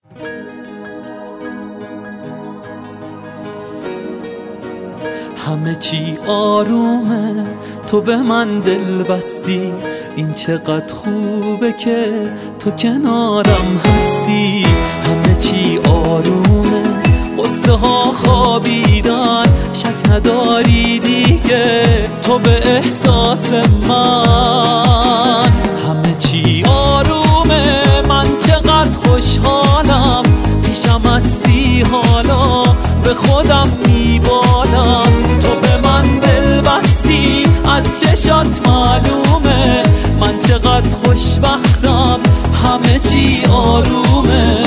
همه چی آرومه، تو به من دل بستی، این چقدر خوبه که تو کنارم هستی. همه چی آرومه، قصه ها خوابیدن، شک نداری دیگه تو به احساس من. همه چی آرومه، من چقدر خوشحالم، پیشم هستی حالا به خودم میبالم. تو به من دل بستی، از چشات معلومه من چقدر خوشبختم، همه چی آرومه.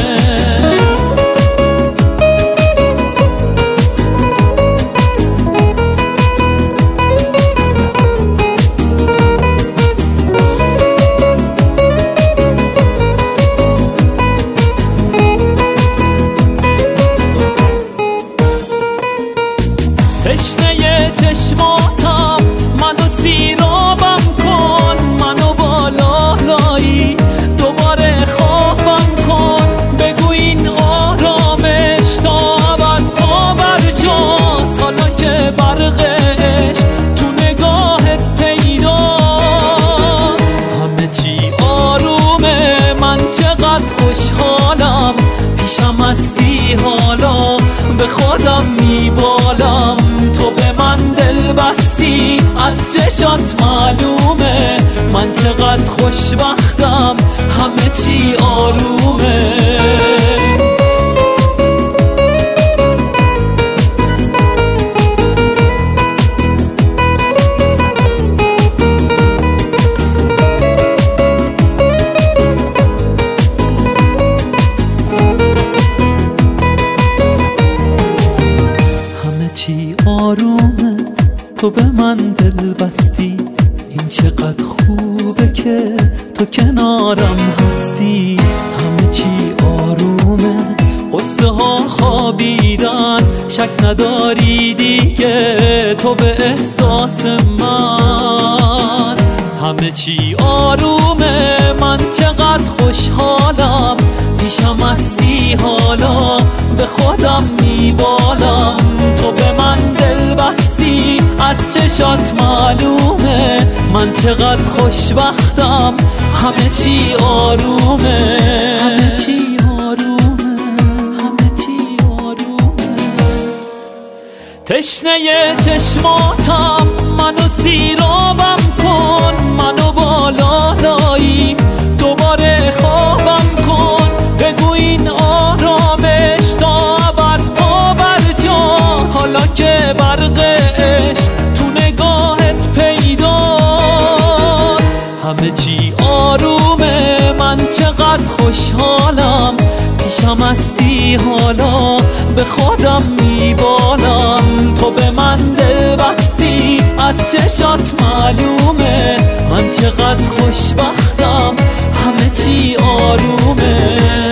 تشنه چشماتم، منو سیرابم کن، منو بالا لایی دوباره خوابم کن. بگو این آرامش تا ابد پا برجاست، حالا که برق عشق تو نگاهت پیداست. همه چی آرومه، من چقدر خوشحالم، پیشم هستی حالا به خودم میبالم. تو به من دل بستی، از چشات معلومه من چقدر خوشبختم، همه چی آرومه. چی آرومه، تو به من دل بستی، این چقدر خوبه که تو کنارم هستی. همه چی آرومه، قصه ها خوابیدن، شک نداری دیگه تو به احساس من. همه چی آرومه، من چقدر خوشحالم، پیشم هستی حالا به خودم میبالم. تو به من دل بستی، از چشات معلومه من چقدر خوشبختم، همه چی آرومه. همه چی آرومه، همه چی آرومه. تشنه چشماتم، منو سیرابم کن، منو بالا لایی دوباره خوابم کن. بگو این آرامش تا ابد پا برجاست، حالا که برق عشق تو نگاهت پیداست. همه چی آرومه، من چقدر خوشحالم، پیشم هستی حالا به خودم میبالم. تو به من دل بستی، از چشات معلومه من چقدر خوشبختم، همه چی آرومه.